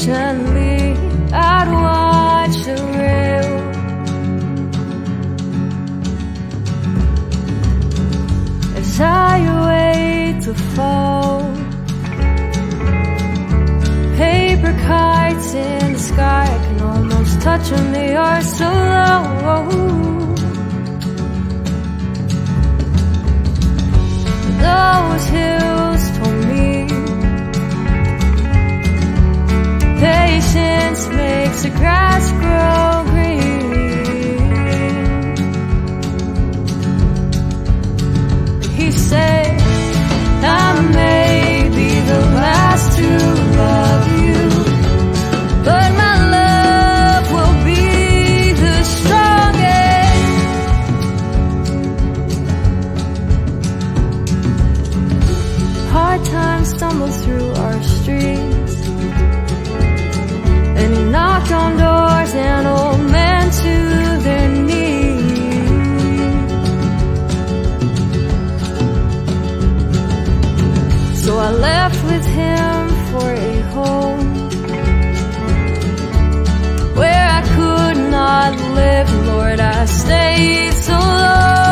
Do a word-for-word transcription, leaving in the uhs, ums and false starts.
patiently I'd watch the rail as I wait to fall. Paper kites in the sky, I can almost touch them, they are so low. Those hills told me patience makes the grass grow green. He said, I may be the last to love you, but my love will be the strongest. Hard times stumble through our streets, and he knocked on doors and old men to their knees. So I left with him for a home where I could not live. Lord, I stayed so long.